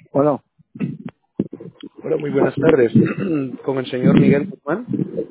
Bueno, Hola, muy buenas tardes. Con el señor Miguel Guzmán.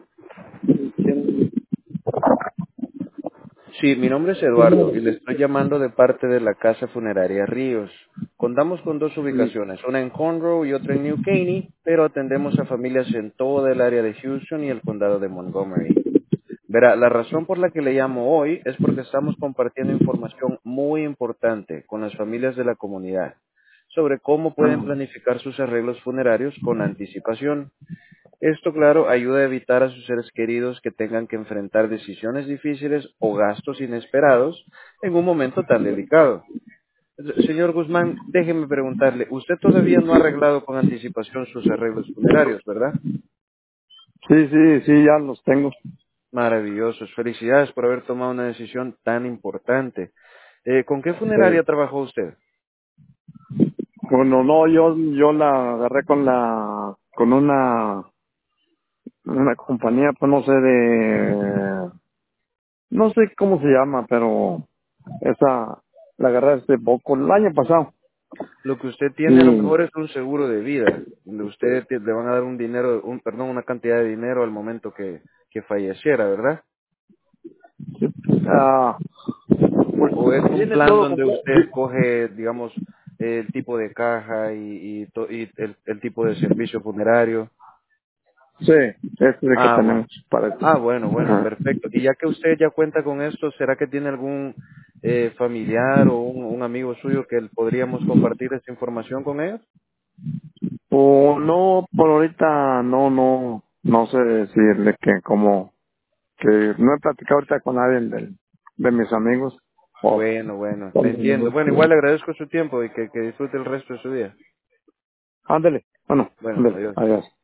Sí, mi nombre es Eduardo y le estoy llamando de parte de la Casa Funeraria Ríos. Contamos con dos ubicaciones, una en Conroe y otra en New Caney, pero atendemos a familias en toda el área de Houston y el condado de Montgomery. Verá, la razón por la que le llamo hoy es porque estamos compartiendo información muy importante con las familias de la comunidad sobre cómo pueden ah, planificar sus arreglos funerarios con anticipación. Esto, claro, ayuda a evitar a sus seres queridos que tengan que enfrentar decisiones difíciles o gastos inesperados en un momento tan delicado. Señor Guzmán, déjeme preguntarle, usted todavía no ha arreglado con anticipación sus arreglos funerarios, ¿verdad? sí, sí, sí, ya los tengo. Maravillosos. Felicidades por haber tomado una decisión tan importante. ¿Con qué Sí. funeraria trabajó usted? Bueno, no, yo la agarré con una compañía, pues no sé cómo se llama, pero esa la agarré hace poco, el año pasado. Lo que usted tiene a lo Y, mejor es un seguro de vida, donde usted le van a dar un dinero, perdón, una cantidad de dinero al momento que falleciera, ¿verdad? ah, pues O es un viene plan todo donde completo. usted coge, digamos, el tipo de caja y el tipo de servicio funerario. Sí, ese es el que Ah, bueno. tenemos, parece. Bueno, Ajá. perfecto. Y ya que usted ya cuenta con esto, ¿será que tiene algún familiar o un amigo suyo que podríamos compartir esta información con ellos? O no, por ahorita no sé decirle que no he platicado ahorita con nadie de mis amigos. O, Bueno, le entiendo. Bueno, igual le agradezco su tiempo y que disfrute el resto de su día. ándale, bueno, Bueno, ándale, adiós. adiós.